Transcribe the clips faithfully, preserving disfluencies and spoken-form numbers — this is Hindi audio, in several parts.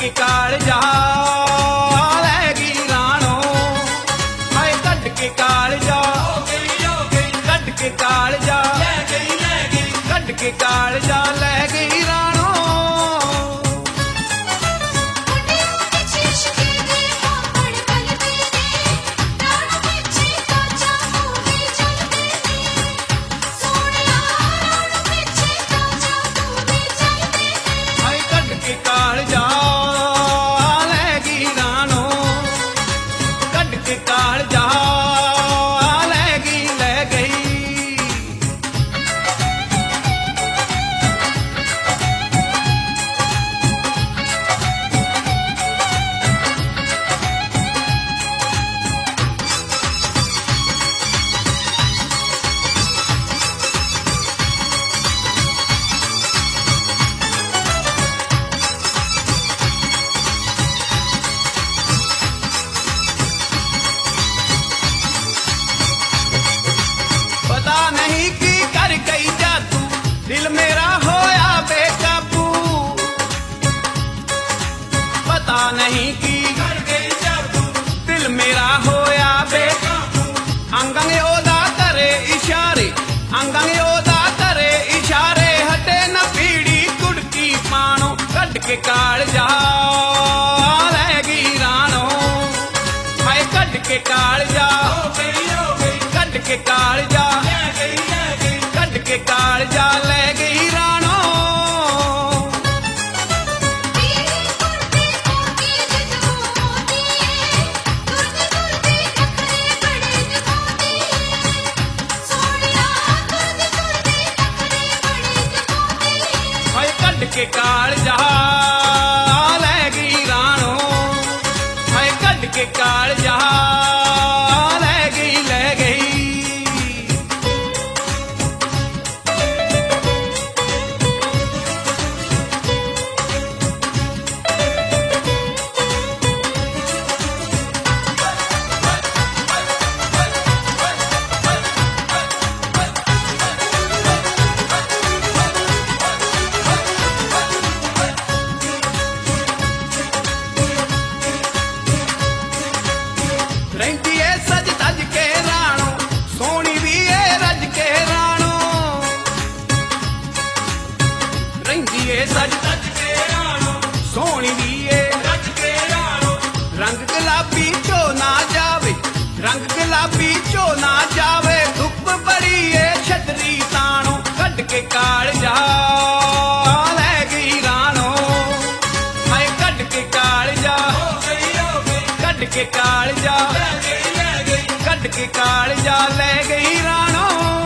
के कालजा लैगी राणो, हाय कट के कालजा कट के कालजा कट के कालजा लै गई राणो। दिल मेरा होया बेकाबू, पता नहीं की कर गई जादू, दिल मेरा होया बेकाबू। अंगंग योदा करे इशारे, अंगंग योदा करे इशारे, हटे न पीड़ी कुड़की पानो, कट के कालजा लैगी राणो, हाय कट के कालजा कट के कालजा कट के कालजा लै गई राणो। हाय कट के कालजा लै गई राणो, हाय कट के कालजा लै गई लै गई। रंगी है सज तज के राणो, सोनी भी है रज के राणो, रंगी है सज तज के राणो, सोनी भी है रज के राणो। रंग गुलाबी चो ना जावे, रंग गुलाबी चो ना जावे, धुप बड़ी है छतरी ताणो, कट के कालजा लै गई राणो, हाय कट के कालजा कट के कालजा कट के कालजा लै गई राणो।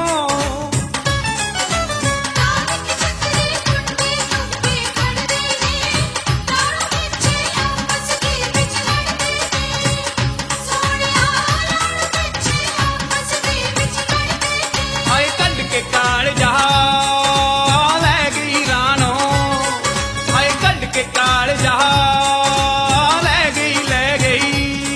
हाय कट के कालजा लै गई राणो, हाय कट के कालजा लै गई लै गई।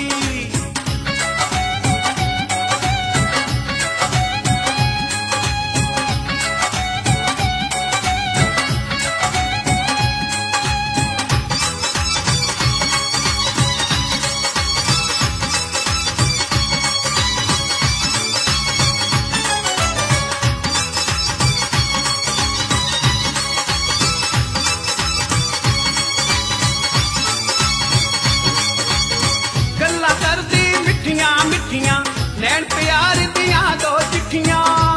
गल्ला करदी मिठियां मिठियां, नैन प्यार दियां दो चिट्ठियां,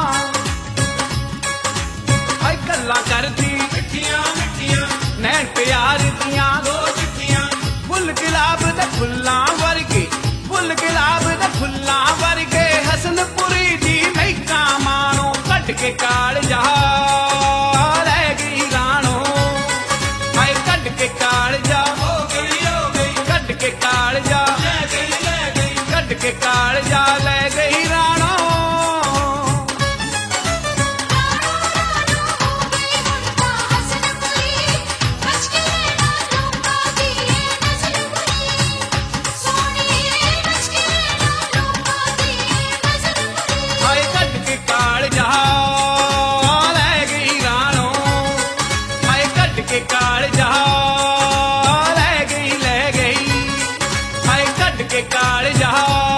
हाय गल्ला करदी मिठियां मिठियां, नैन प्यार दियां दो चिट्ठियां। फुल गुलाब दे फुल्लां वर्गे, फुल गुलाब दे फुल्लां वर्गे, हसनपुरी दी महका मानो, कट के कालजा लै गई राणो, हाय कट के कालजा कट के कालजा कट के कालजा लै गई राणो। हाय कट के कालजा लै गई राणो, हाय कट के कालजा लै गई के काल जहा